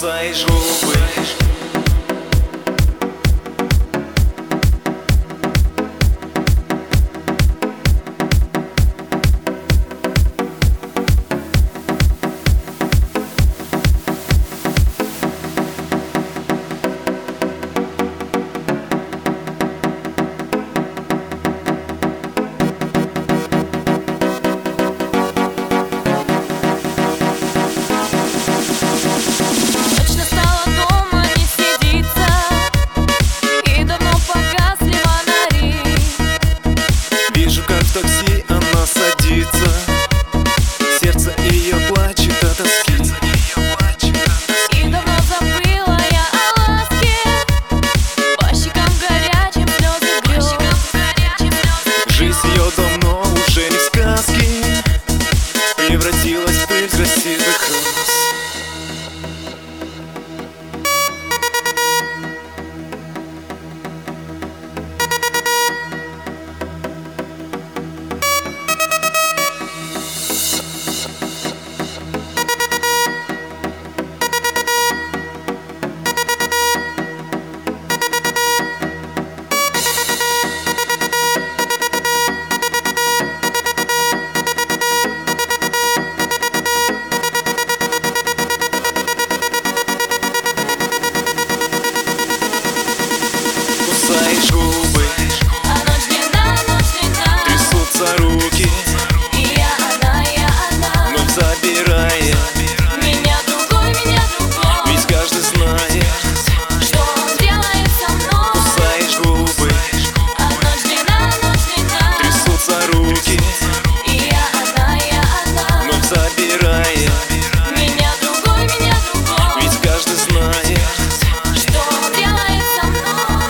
кусаешь губы. Вижу, как в такси она садится, сердце ее плачет от тоски. И давно забыла я о ласке, по щекам горячим слезы грез. Жизнь ее давно уже не в сказке, превратилась в пыль красивых роз. Кусаешь губы, А ночь длинна, трясутся руки, и я одна, вновь забирая. меня другой, Ведь каждый знает, что он делает со мной. кусаешь губы, А ночь длинна, трясутся руки, и я одна, вновь забирая. меня другой, Ведь каждый знает, что он делает со мной.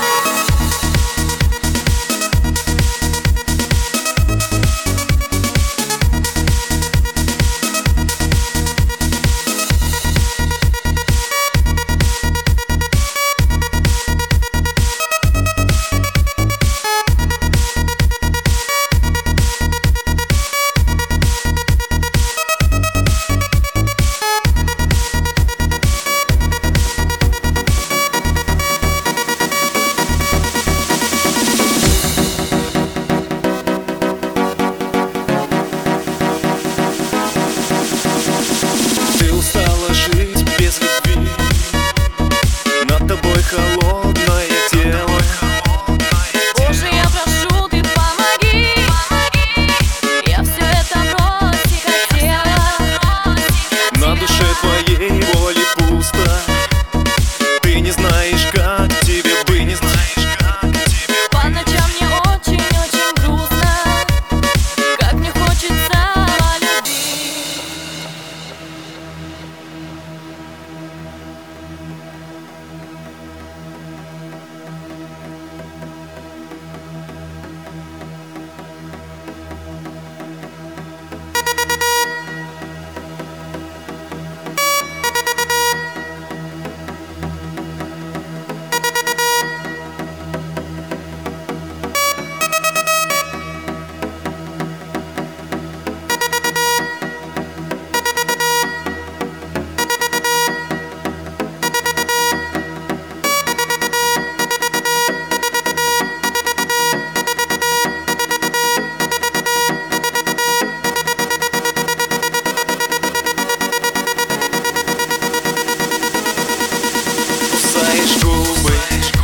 ты устала жить без любви, над тобой холодное тело. Боже, я прошу, ты помоги, я все это бросить хотела. На душе твоей воли пусто, ты не знаешь, как тебе бы, не знаешь, как тебе. По ночам мне очень-очень грустно, как мне хочется любить. Кусаешь губы,